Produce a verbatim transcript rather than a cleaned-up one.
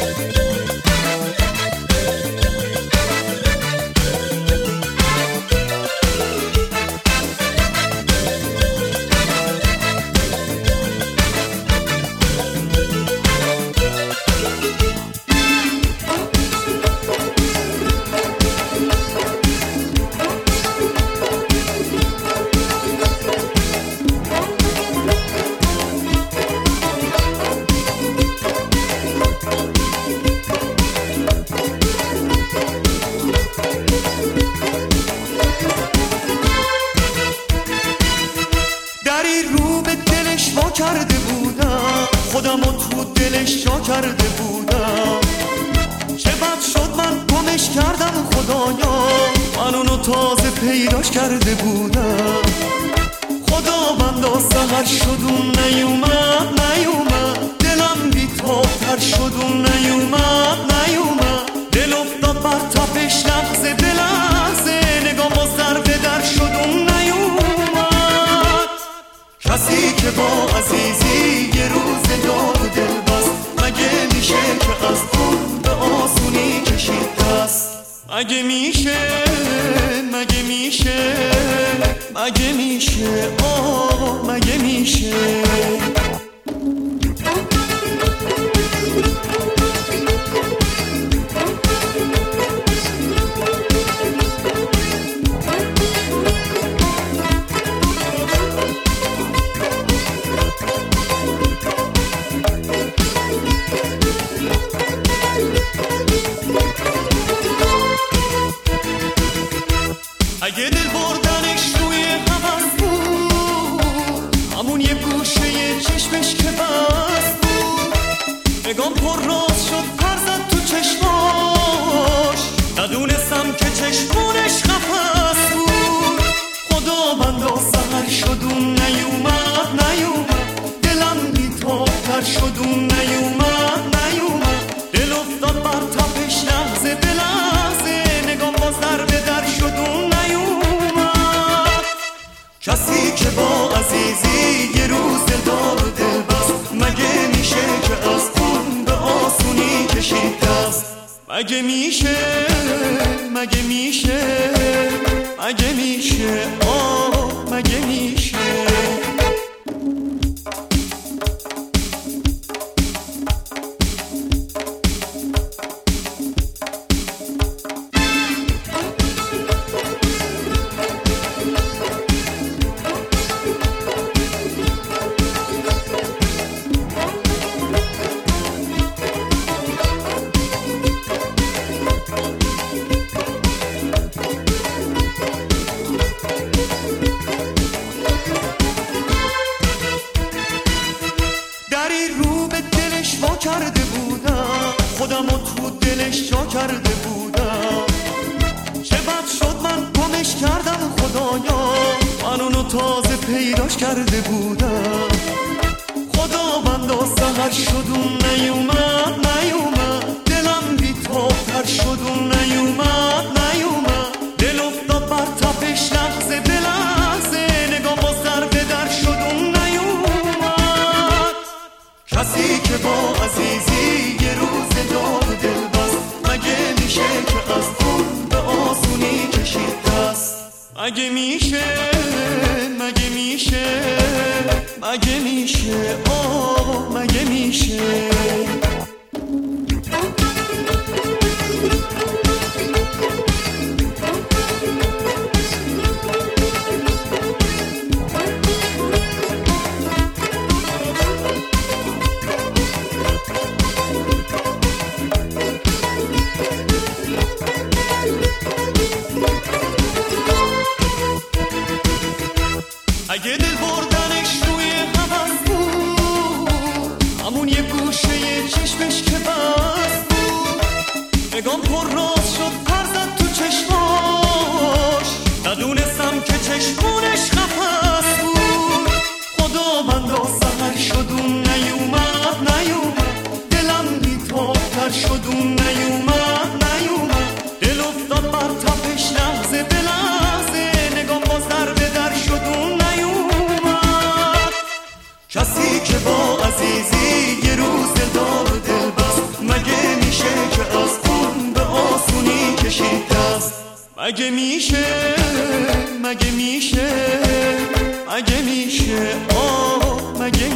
کرده بودم خودم رو تو دلش جا کرده بودم، چه بد شد من گمش کردم خدایا، من اونو تازه پیداش کرده بودم. خدا بندا سحر شد اون نیومد نیومد، دلم بی‌تاب‌تر شد اون نیومد نیومد، دل افتاد بر تپش لحظه به لحظه، نگاه باز در به در شد اون نیومد. کسی که با عزیزی یه روز داد دل بست، مگه میشه که از اون به آسونی کشید دست؟ مگه میشه مگه میشه مگه میشه آه مگه میشه؟ اگه دل بردنش روی هوس بود، همون یه گوشه یه چشمش که بس بود، نگام پر راز شد پر زد تو چشماش، ندونستم که چشمونش قفس بود. خدا بندا سحر شد اون نیومد نیومد، دلم بی‌تاب‌تر شد اون نیومد نیومد، دل افتاد بر تپش لحظه به لحظه، نگام باز در به در شد اون نیومد. کسی که با عزیزی یه روز دل داد و دل بست، مگه میشه که از اون به آسونی کشید دست؟ مگه میشه مگه میشه مگه میشه آه مگه میشه؟ رو به دلش وا کرده بودم، خودم رو تو دلش جا کرده بودم، چه بد شد من گمش کردم خدایا، من اونو تازه پیداش کرده بودم. خدا بندا سحر شد اون نیومد نیومد، دلم بی‌تاب‌تر شد اون نیومد نیومد، دل افتاد بر تپش لحظه به لحظه، نگاه باز در به در شد اون نیومد. کسی که با عزیزی یه روز داد دل بست، مگه میشه که از اون به آسونی کشید دست؟ مگه میشه مگه میشه مگه میشه آه مگه میشه؟ اگه دل بردنش روی هوس بود، همون یه گوشه یه چشمش که بس بود، نگام پر راز شد پر زد تو چشماش، ندونستم که چشمونش قفس بود. خدا بندا سحر شد اون نیومد نیومد، دلم بی‌تاب‌تر شد اون نیومد نیومد، دل افتاد بر تپش لحظه به لحظه، نگام باز در به در شد اون نیومد. کسی که با عزیزی یه روز دل داد و دل بست، مگه کشید دست. مگه میشه مگه میشه مگه میشه آه مگه